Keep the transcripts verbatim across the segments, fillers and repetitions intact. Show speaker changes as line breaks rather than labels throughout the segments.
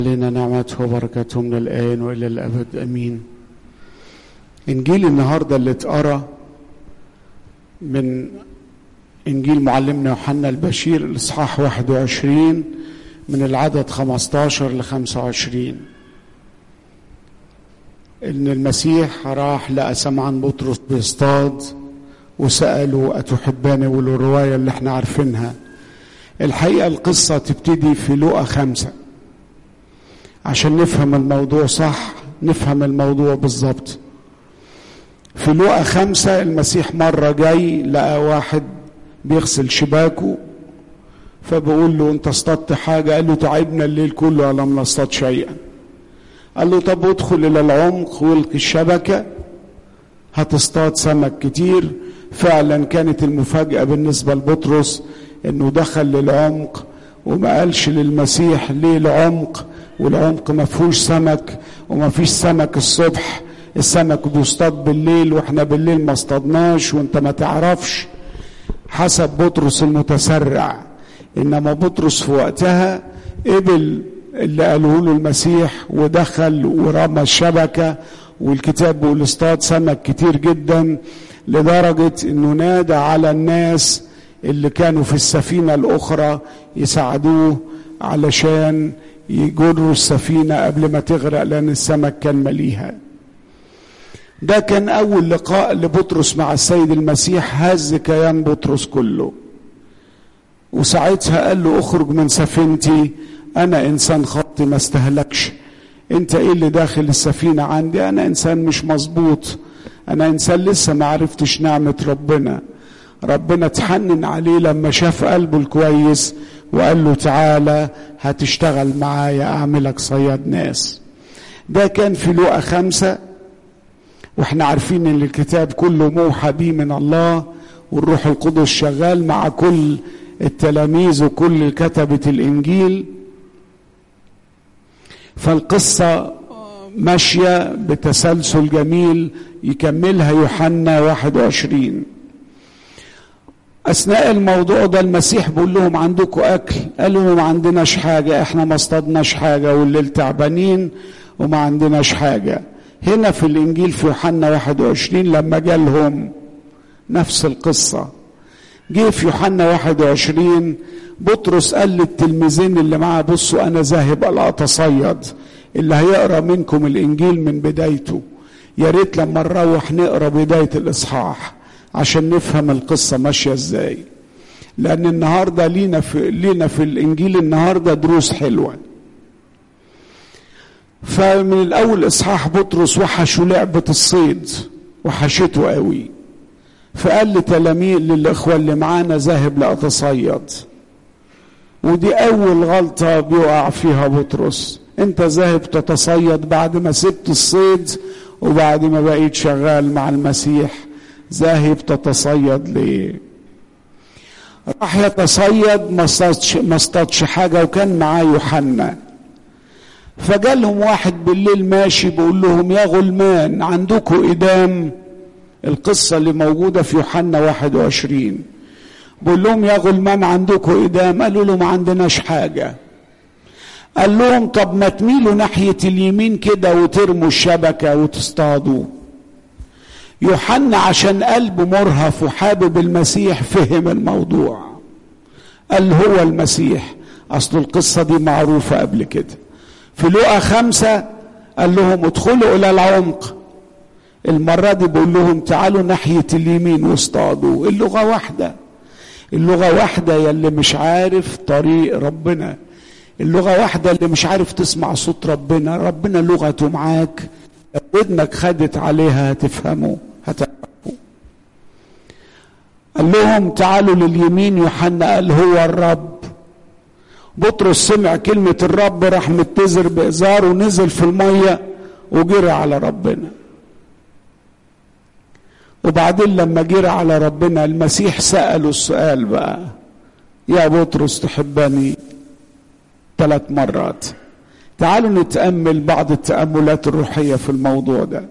علينا نعمته وبركاته من الآن وإلى الأبد أمين. إنجيل النهاردة اللي اتقرأ من إنجيل معلمنا يوحنا البشير الإصحاح واحد وعشرين من العدد خمسة عشر لخمسة وعشرين. إن المسيح راح لقى سمعان بطرس بيصطاد وسأله أتحباني، والرواية اللي احنا عارفينها. الحقيقة القصة تبتدي في لوقا خمسة عشان نفهم الموضوع صح، نفهم الموضوع بالظبط. في لوقا خمسة المسيح مرة جاي لقى واحد بيغسل شباكه، فبقول له انت اصطدت حاجة؟ قال له تعبنا الليل كله ولم نصطاد شيئا. قال له طب ادخل الى العمق والقي الشبكة هتصطاد سمك كتير. فعلا كانت المفاجأة بالنسبة لبطرس انه دخل للعمق وما قالش للمسيح ليه العمق، والعمق ما فيهوش سمك وما فيش سمك الصبح، السمك بيصطاد بالليل واحنا بالليل ما اصطادناش وانت ما تعرفش. حسب بطرس المتسرع. انما بطرس في وقتها قبل اللي قاله له المسيح ودخل ورمى الشبكة، والكتاب بيقول اصطاد سمك كتير جدا لدرجة انه نادى على الناس اللي كانوا في السفينة الاخرى يساعدوه علشان يجروا السفينة قبل ما تغرق، لان السمك كان مليها. ده كان اول لقاء لبطرس مع السيد المسيح، هز كيان بطرس كله. وساعتها قال له اخرج من سفينتي، انا انسان خاطئ ما استهلكش. انت ايه اللي داخل السفينة عندي؟ انا انسان مش مظبوط، انا انسان لسه ما عرفتش نعمة ربنا. ربنا تحنن عليه لما شاف قلبه الكويس وقال له تعالى هتشتغل معايا اعملك صياد ناس. ده كان في لوقا خمسة، واحنا عارفين ان الكتاب كله موحى به من الله، والروح القدس شغال مع كل التلاميذ وكل كتبة الانجيل. فالقصة ماشية بتسلسل جميل يكملها يوحنا واحد وعشرين. اثناء الموضوع ده المسيح بيقول لهم عندكم اكل؟ قالوا ما عندناش حاجة، احنا ما اصطادناش حاجة والليل تعبانين وما عندناش حاجة. هنا في الانجيل في يوحنا واحد وعشرين لما جالهم نفس القصة. جه في يوحنا واحد وعشرين بطرس قال للتلميذين اللي معاه بصوا انا ذاهب الا اتصيد. اللي هيقرا منكم الانجيل من بدايته يا ريت لما نروح نقرا بداية الاصحاح عشان نفهم القصة ماشية ازاي، لان النهاردة لينا في, لينا في الانجيل النهاردة دروس حلوة. فمن الاول اصحاح بطرس وحشوا لعبة الصيد وحشته قوي، فقال لتلاميذ للاخوة اللي معانا ذاهب لاتصيد. ودي اول غلطة بيقع فيها بطرس. انت ذاهب تتصيد بعد ما سبت الصيد وبعد ما بقيت شغال مع المسيح، ذاهب تتصيد ليه؟ راح يتصيد ما اصطادش حاجة وكان معاه يوحنا. فجالهم واحد بالليل ماشي بيقول لهم يا غلمان عندكم إدام؟ القصة اللي موجودة في يوحنا واحد وعشرين. بيقول لهم يا غلمان عندكم إدام؟ قالوا له ما عندناش حاجة. قال لهم طب ما تميلوا ناحية اليمين كده وترموا الشبكة وتصطادوا. يوحنا عشان قلبه مرهف وحابب المسيح فهم الموضوع، قال هو المسيح. أصل القصة دي معروفة قبل كده في لوقا خمسة. قال لهم ادخلوا إلى العمق. المرة دي بقول لهم تعالوا ناحية اليمين واصطادوا. اللغة واحدة، اللغة واحدة يلي مش عارف طريق ربنا، اللغة واحدة اللي مش عارف تسمع صوت ربنا. ربنا لغته معاك، ودنك خدت عليها هتفهمه هتعرفه. قال لهم تعالوا لليمين. يوحنا قال هو الرب. بطرس سمع كلمة الرب راح متزر بإزاره ونزل في المية وجرى على ربنا. وبعدين لما جرى على ربنا المسيح سأله السؤال بقى يا بطرس تحبني؟ ثلاث مرات. تعالوا نتأمل بعض التأملات الروحية في الموضوع ده.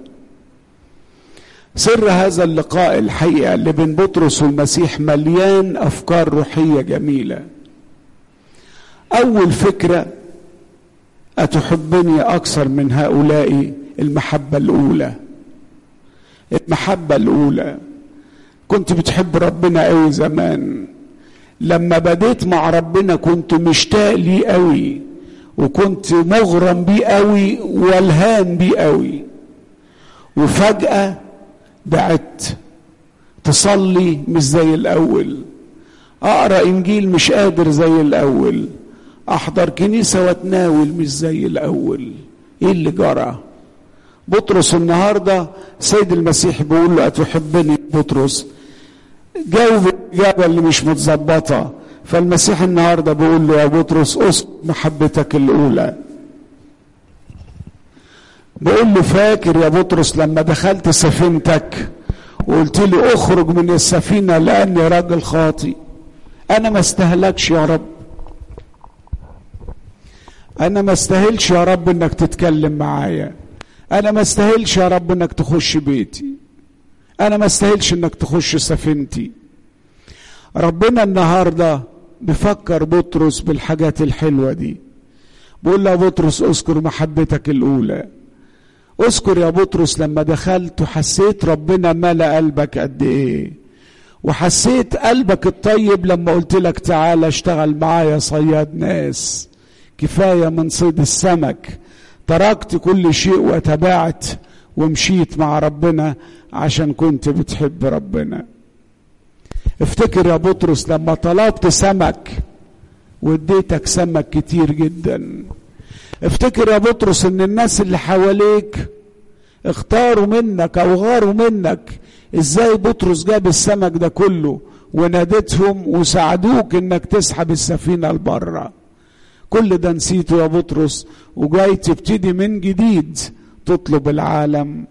سر هذا اللقاء الحقيقة اللي بين بطرس والمسيح مليان أفكار روحية جميلة. أول فكرة أتحبني أكثر من هؤلاء؟ المحبة الأولى، المحبة الأولى. كنت بتحب ربنا قوي زمان، لما بديت مع ربنا كنت مشتاق ليه قوي، وكنت مغرم بيه قوي والهان بيه قوي، وفجأة بعدت. تصلي مش زي الأول، أقرأ إنجيل مش قادر زي الأول، أحضر كنيسة واتناول مش زي الأول. إيه اللي جرى؟ بطرس النهاردة سيد المسيح بيقول له أتحبني بطرس؟ جاوب الإجابة اللي مش متظبطة. فالمسيح النهاردة بيقول له يا بطرس أسكت محبتك الأولى. بقول له فاكر يا بطرس لما دخلت سفينتك وقلت لي اخرج من السفينة لأني راجل خاطي؟ أنا ما استهلكش يا رب، أنا ما استاهلش يا رب إنك تتكلم معايا، أنا ما استاهلش يا رب إنك تخش بيتي، أنا ما استاهلش إنك تخش سفينتي. ربنا النهاردة بفكر بطرس بالحاجات الحلوة دي، بقول له يا بطرس اذكر محبتك الأولى. اذكر يا بطرس لما دخلت وحسيت ربنا ملأ قلبك قد ايه، وحسيت قلبك الطيب لما قلت لك تعالى اشتغل معايا صياد ناس، كفاية من صيد السمك، تركت كل شيء وتبعت ومشيت مع ربنا عشان كنت بتحب ربنا. افتكر يا بطرس لما طلبت سمك واديتك سمك كتير جدا. افتكر يا بطرس ان الناس اللي حواليك اختاروا منك او غاروا منك، ازاي بطرس جاب السمك ده كله ونادتهم وساعدوك انك تسحب السفينة لبره. كل ده نسيته يا بطرس وجاي تبتدي من جديد تطلب العالم.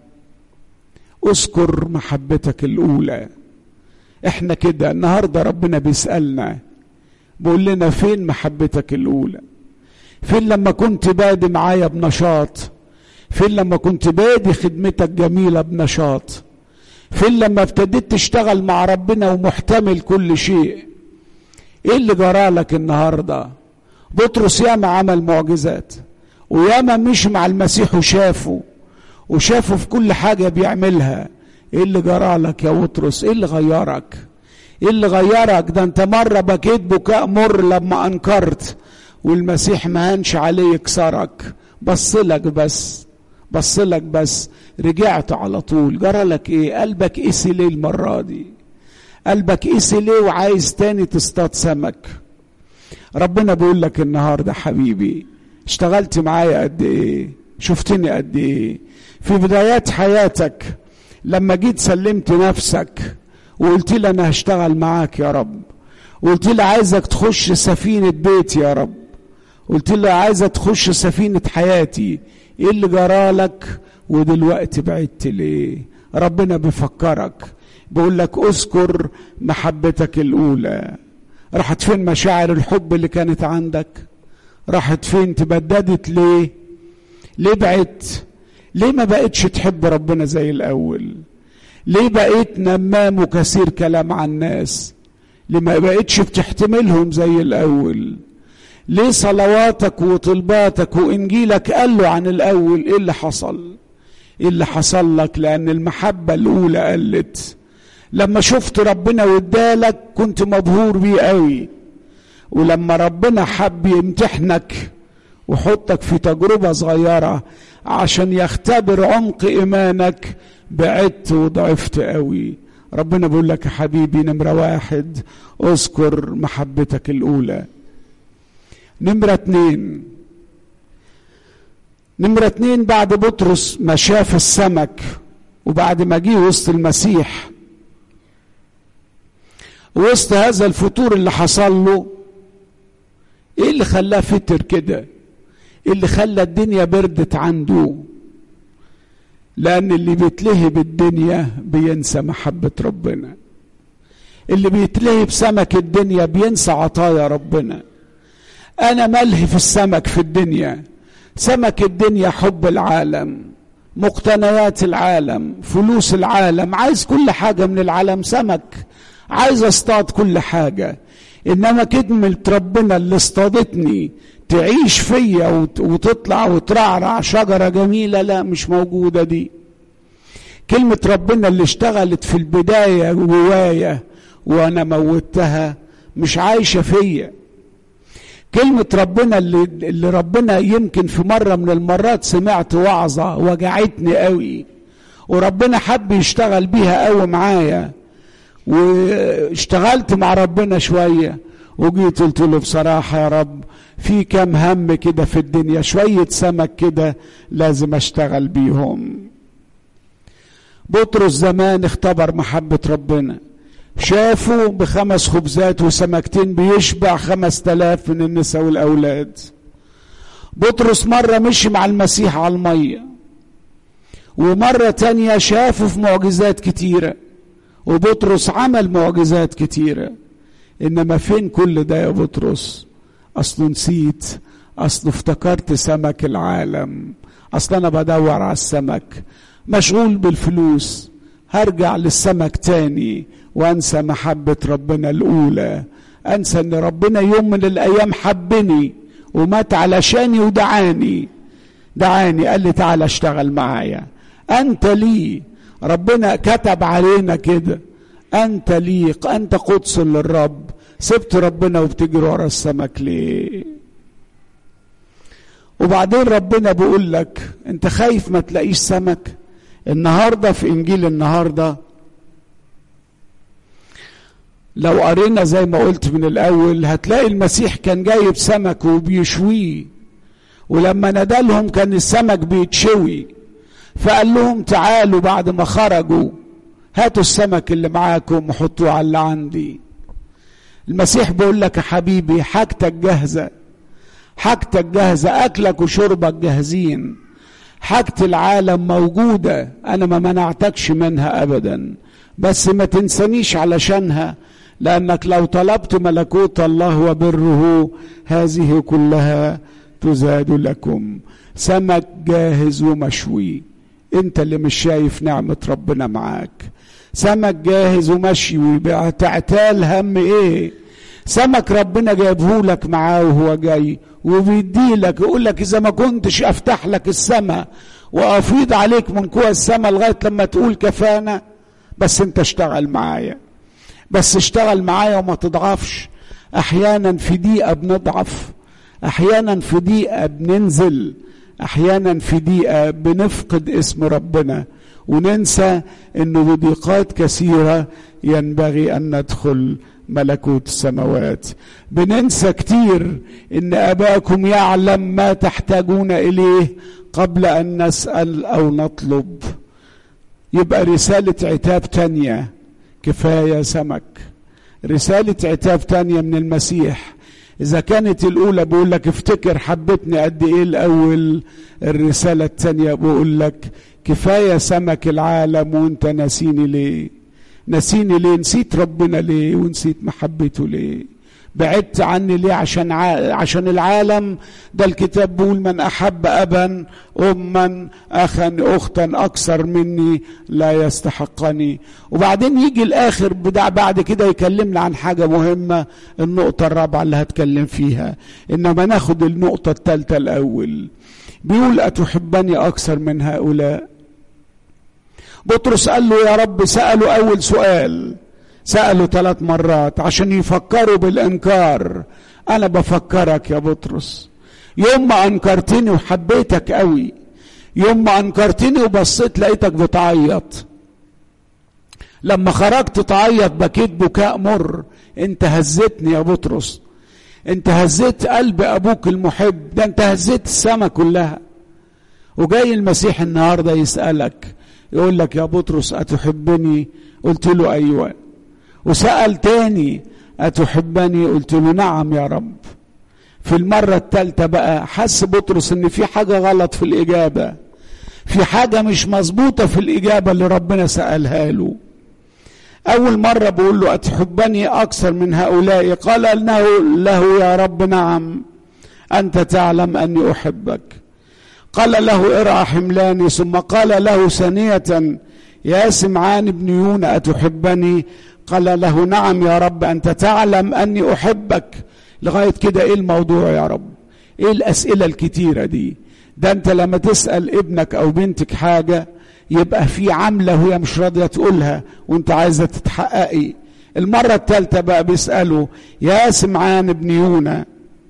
اذكر محبتك الاولى. احنا كده النهاردة ربنا بيسألنا بيقول لنا فين محبتك الاولى؟ فين لما كنت بادي معايا بنشاط؟ فين لما كنت بادي خدمتك جميلة بنشاط؟ فين لما ابتديت تشتغل مع ربنا ومحتمل كل شيء؟ ايه اللي جرالك النهاردة؟ بطرس ياما عمل معجزات وياما مش مع المسيح وشافه وشافه في كل حاجة بيعملها. ايه اللي جرالك يا بطرس؟ ايه اللي غيرك؟ ايه اللي غيرك؟ ده انت مرة بكيت بكاء مر لما انكرت والمسيح ما هنش عليه يكسرك، بصلك بس بصلك بس رجعت على طول. جرالك ايه؟ قلبك قسي ليه المرة دي؟ قلبك قسي ليه وعايز تاني تصطاد سمك؟ ربنا بيقول لك النهاردة حبيبي اشتغلت معايا قد ايه؟ شفتني قد ايه؟ في بدايات حياتك لما جيت سلمت نفسك وقلت لي انا هشتغل معاك يا رب، وقلت لي عايزك تخش سفينة بيتي يا رب، قلت لي عايزة تخش سفينة حياتي. ايه اللي جرالك ودلوقتي بعدت ليه؟ ربنا بيفكرك بيقول لك اذكر محبتك الاولى. راحت فين مشاعر الحب اللي كانت عندك؟ راحت فين؟ تبددت ليه؟ ليه بعدت؟ ليه ما بقتش تحب ربنا زي الاول؟ ليه بقيت نمام وكثير كلام عن الناس؟ ليه ما بقتش بتحتملهم زي الاول؟ ليه صلواتك وطلباتك وانجيلك قالوا عن الاول؟ ايه اللي حصل؟ ايه اللي حصل لك؟ لان المحبة الاولى قلت. لما شفت ربنا وادالك كنت مبهور بيه قوي، ولما ربنا حب يمتحنك وحطك في تجربة صغيرة عشان يختبر عمق ايمانك بعدت وضعفت قوي. ربنا بيقول لك يا حبيبي نمرة واحد اذكر محبتك الاولى. نمرة اتنين نمرة اتنين بعد بطرس ما شاف السمك وبعد ما جه وسط المسيح وسط هذا الفتور اللي حصل له، ايه اللي خلاه فتر كده؟ ايه اللي خلى الدنيا بردت عنده؟ لان اللي بيتلهي بالدنيا بينسى محبة ربنا. اللي بيتلهي بسمك الدنيا بينسى عطايا ربنا. انا ملهي في السمك في الدنيا. سمك الدنيا حب العالم، مقتنيات العالم، فلوس العالم، عايز كل حاجة من العالم سمك، عايز اصطاد كل حاجة. انما كلمة ربنا اللي اصطادتني تعيش فيا وتطلع وترعرع شجرة جميلة، لا مش موجودة دي. كلمة ربنا اللي اشتغلت في البداية جوايا وانا موتها مش عايشة فيا. كلمة ربنا اللي, اللي ربنا يمكن في مرة من المرات سمعت وعظة وجعتني قوي وربنا حب يشتغل بيها قوي معايا، واشتغلت مع ربنا شوية وجيت قلت له بصراحة يا رب في كام هم كده في الدنيا، شوية سمك كده لازم اشتغل بيهم. بطرس زمان اختبر محبة ربنا، شافوا بخمس خبزات وسمكتين بيشبع خمس تلاف من النساء والأولاد. بطرس مرة مشي مع المسيح على المية، ومرة تانية شافوا في معجزات كتيرة، وبطرس عمل معجزات كتيرة. إنما فين كل ده يا بطرس؟ أصله نسيت، أصله افتكرت سمك العالم، أصل أنا بدور على السمك، مشغول بالفلوس، هرجع للسمك تاني وانسى محبة ربنا الاولى، انسى ان ربنا يوم من الايام حبني ومات علشاني ودعاني دعاني قال لي تعالى اشتغل معايا، انت لي، ربنا كتب علينا كده، انت لي، انت قدس للرب. سبت ربنا وبتجري ورا السمك ليه؟ وبعدين ربنا بيقول لك انت خايف ما تلاقيش سمك. النهاردة في انجيل النهاردة لو قرينا زي ما قلت من الاول هتلاقي المسيح كان جايب سمك وبيشويه، ولما ندالهم كان السمك بيتشوي، فقال لهم تعالوا بعد ما خرجوا هاتوا السمك اللي معاكم وحطوه على اللي عندي. المسيح بيقول لك يا حبيبي حاجتك جاهزة، حاجتك جاهزة، اكلك وشربك جاهزين، حاجة العالم موجودة، انا ما منعتكش منها ابدا، بس ما تنسانيش علشانها، لانك لو طلبت ملكوت الله وبره هذه كلها تزاد لكم. سمك جاهز ومشوي، انت اللي مش شايف نعمة ربنا معاك. سمك جاهز ومشوي، تعتال هم ايه؟ سمك ربنا جايبه لك معاه وهو جاي وبيدي لك، يقول لك اذا ما كنتش افتح لك السماء وافيض عليك من قوى السماء لغايه لما تقول كفانا، بس انت اشتغل معايا، بس اشتغل معايا وما تضعفش. احيانا في دقيقه بنضعف، احيانا في دقيقه بننزل، احيانا في دقيقه بنفقد اسم ربنا وننسى انه بضيقات كثيره ينبغي ان ندخل ملكوت السماوات. بننسى كتير ان اباكم يعلم ما تحتاجون اليه قبل ان نسأل او نطلب. يبقى رسالة عتاب تانية، كفاية سمك، رسالة عتاب تانية من المسيح. اذا كانت الاولى بقول لك افتكر حبتني قد ايه الاول، الرسالة التانية بقول لك كفاية سمك العالم وانت ناسيني ليه؟ نسيني ليه؟ نسيت ربنا ليه؟ ونسيت محبته ليه؟ بعدت عني ليه؟ عشان ع... عشان العالم ده. الكتاب بيقول من احب ابا اما اخا اختا اكثر مني لا يستحقني. وبعدين يجي الاخر بدع بعد كده يكلمنا عن حاجه مهمه، النقطه الرابعه اللي هتكلم فيها، انما ناخد النقطه الثالثه الاول. بيقول اتحبني اكثر من هؤلاء؟ بطرس قال له يا رب، سألوا أول سؤال، سألوا ثلاث مرات عشان يفكروا بالإنكار. أنا بفكرك يا بطرس، يوم ما أنكرتني وحبيتك قوي، يوم ما أنكرتني وبصيت لقيتك بتعيط، لما خرجت تعيط بكيت بكاء مر. انت هزتني يا بطرس، انت هزيت قلب أبوك المحب، ده انت هزيت السماء كلها. وجاي المسيح النهاردة يسألك، يقول لك يا بطرس أتحبني؟ قلت له أيوة. وسأل تاني أتحبني؟ قلت له نعم يا رب. في المرة الثالثة بقى حس بطرس ان في حاجة غلط في الإجابة، في حاجة مش مظبوطة في الإجابة اللي ربنا سألها له. أول مرة بقول له أتحبني أكثر من هؤلاء؟ قال أنه له يا رب نعم، أنت تعلم أني أحبك. قال له ارعى حملاني. ثم قال له ثانية يا سمعان بن يونا أتحبني؟ قال له نعم يا رب أنت تعلم أني أحبك. لغاية كده إيه الموضوع يا رب؟ إيه الأسئلة الكتيرة دي؟ ده أنت لما تسأل ابنك أو بنتك حاجة يبقى في عملة وهي مش راضية تقولها وأنت عايزة تتحققي. المرة الثالثة بقى بيسأله يا سمعان ابن يونا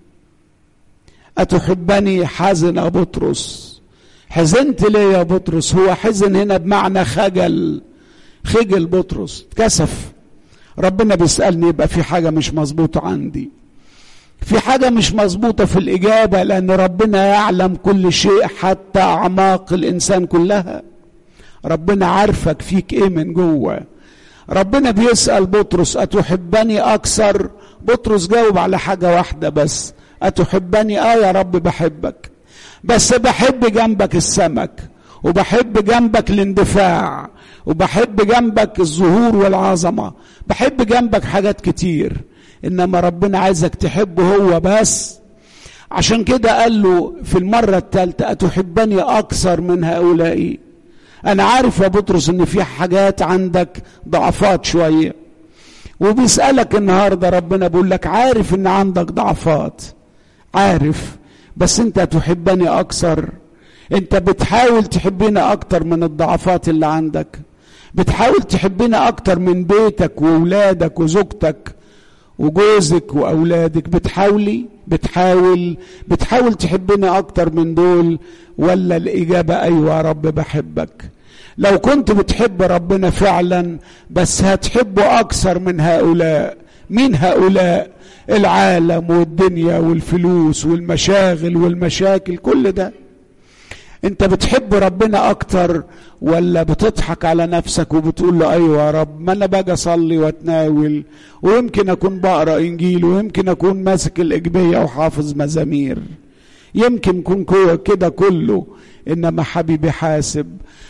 أتحبني؟ حزن بطرس. حزنت ليه يا بطرس؟ هو حزن هنا بمعنى خجل، خجل بطرس، اتكسف. ربنا بيسألني يبقى في حاجة مش مظبوطة عندي، في حاجة مش مظبوطة في الإجابة، لأن ربنا يعلم كل شيء حتى أعماق الإنسان كلها. ربنا عارفك فيك إيه من جوه. ربنا بيسأل بطرس أتحبني أكثر؟ بطرس جاوب على حاجة واحدة بس، أتحبني؟ آه يا رب بحبك، بس بحب جنبك السمك، وبحب جنبك الاندفاع، وبحب جنبك الظهور والعظمة، بحب جنبك حاجات كتير، إنما ربنا عايزك تحبه هو بس. عشان كده قال له في المرة الثالثة أتحبني أكثر من هؤلاء؟ أنا عارف يا بطرس إن في حاجات عندك ضعفات شوية، وبيسألك النهاردة ربنا بيقول لك عارف إن عندك ضعفات، عارف، بس أنت تحبني أكثر. أنت بتحاول تحبنا أكتر من الضعفات اللي عندك، بتحاول تحبنا أكتر من بيتك وأولادك وزوجتك وجوزك وأولادك. بتحاولي بتحاول بتحاول تحبنا أكتر من دول، ولا الإجابة أيوة يا رب بحبك؟ لو كنت بتحب ربنا فعلا بس هتحبه أكثر من هؤلاء. مين هؤلاء؟ العالم والدنيا والفلوس والمشاغل والمشاكل، كل ده. انت بتحب ربنا اكتر ولا بتضحك على نفسك وبتقول له ايوه يا رب ما انا باجي اصلي واتناول ويمكن اكون بقرا انجيل ويمكن اكون ماسك الاجبيه وحافظ مزامير، يمكن يكون كده كله، انما حبيبي حاسب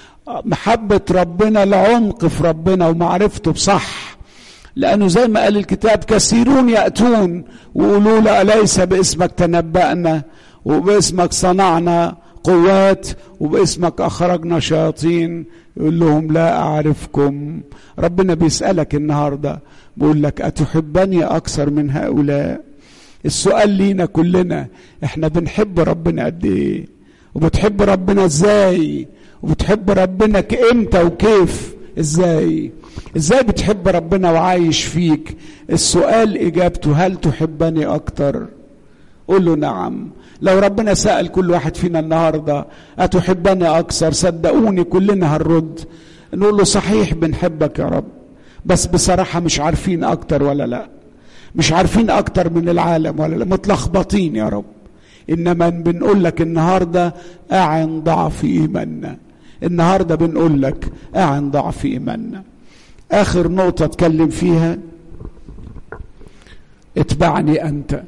محبه ربنا العمق في ربنا ومعرفته بصح. لأنه زي ما قال الكتاب كثيرون يأتون ويقولوا له أليس باسمك تنبأنا وباسمك صنعنا قوات وباسمك أخرجنا شياطين؟ يقول لهم لا أعرفكم. ربنا بيسألك النهاردة بيقول لك أتحبني أكثر من هؤلاء؟ السؤال لينا كلنا، احنا بنحب ربنا قد ايه؟ وبتحب ربنا ازاي؟ وبتحب ربنا امتى وكيف؟ ازاي ازاي بتحب ربنا وعايش فيك؟ السؤال اجابته هل تحبني اكتر؟ قول له نعم. لو ربنا سأل كل واحد فينا النهاردة أتحبني أكثر، صدقوني كلنا هنرد نقول له صحيح بنحبك يا رب، بس بصراحة مش عارفين أكتر ولا لا، مش عارفين أكتر من العالم ولا لا، متلخبطين يا رب. إنما بنقول لك النهاردة أعن ضعف إيماننا، النهاردة بنقول لك أعن ضعف إيماننا. آخر نقطة اتكلم فيها اتبعني أنت.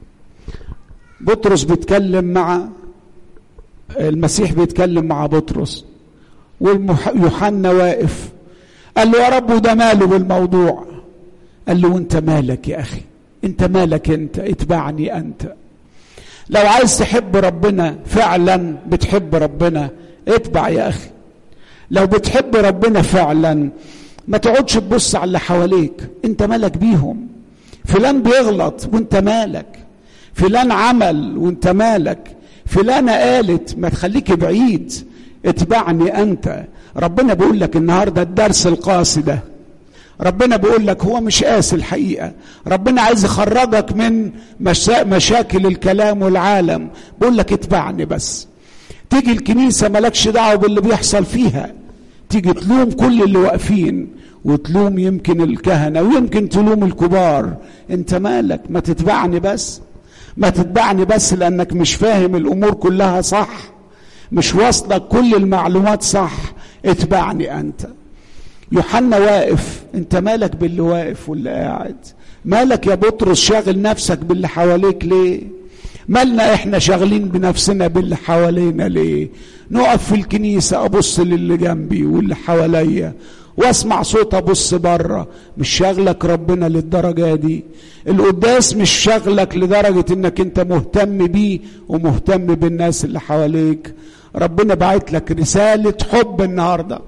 بطرس بيتكلم مع المسيح، بيتكلم مع بطرس ويوحنا واقف، قال له يا رب وده ماله بالموضوع؟ قال له وانت مالك يا أخي، انت مالك انت، اتبعني أنت. لو عايز تحب ربنا فعلا، بتحب ربنا، اتبع يا أخي. لو بتحب ربنا فعلا ما تقعدش تبص على اللي حواليك، انت مالك بيهم؟ فلان بيغلط وانت مالك؟ فلان عمل وانت مالك؟ فلانة قالت، ما تخليك بعيد، اتبعني انت. ربنا بيقول لك النهاردة الدرس القاسي ده، ربنا بيقول لك هو مش قاسي الحقيقة، ربنا عايز يخرجك من مشا... مشاكل الكلام والعالم. بيقول لك اتبعني بس. تيجي الكنيسة مالكش دعوة باللي بيحصل فيها، تيجي تلوم كل اللي واقفين وتلوم يمكن الكهنة ويمكن تلوم الكبار، انت مالك؟ ما تتبعني بس، ما تتبعني بس، لأنك مش فاهم الأمور كلها صح، مش واصلك كل المعلومات صح. اتبعني أنت. يوحنا واقف، انت مالك باللي واقف واللي قاعد؟ مالك يا بطرس شاغل نفسك باللي حواليك ليه؟ مالنا احنا شاغلين بنفسنا باللي حوالينا ليه؟ نقف في الكنيسة ابص للي جنبي واللي حواليا واسمع صوت ابص بره. مش شاغلك ربنا للدرجة دي؟ القداس مش شاغلك لدرجة انك انت مهتم بيه ومهتم بالناس اللي حواليك؟ ربنا بعت لك رسالة حب النهاردة،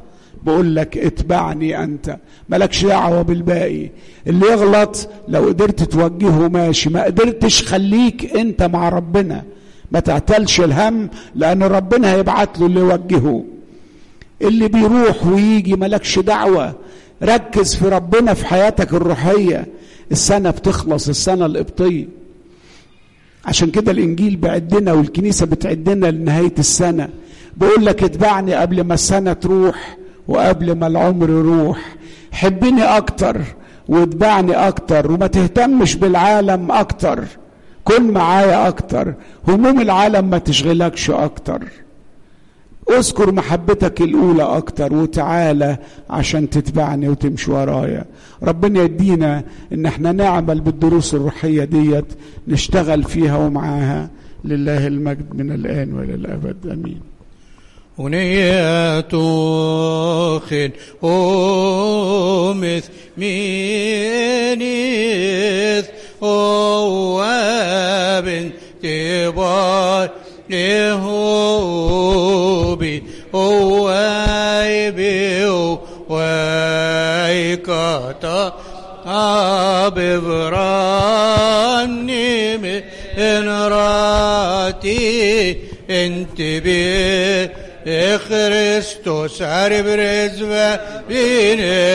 بقول لك اتبعني انت، مالكش دعوه بالباقي. اللي يغلط لو قدرت توجهه ماشي، ما قدرتش خليك انت مع ربنا، ما تعتلش الهم، لان ربنا هيبعت له اللي يوجهه. اللي بيروح ويجي مالكش دعوه، ركز في ربنا في حياتك الروحيه. السنه بتخلص، السنه القبطيه، عشان كده الانجيل بعدنا والكنيسه بتعدنا لنهايه السنه. بقول لك اتبعني قبل ما السنه تروح وقبل ما العمر يروح. حبني اكتر واتبعني اكتر، وما تهتمش بالعالم اكتر، كن معايا اكتر، هموم العالم ما تشغلكش اكتر. اذكر محبتك الاولى اكتر وتعالى عشان تتبعني وتمشي ورايا. ربنا يدينا ان احنا نعمل بالدروس الروحيه ديت، نشتغل فيها ومعاها. لله المجد من الان والى الابد، امين.
ونية خن أمث مينيث أوابن تبار لهوبي أوائبي أوائكتا أببراني من راتي انت بي Christus er brezve bine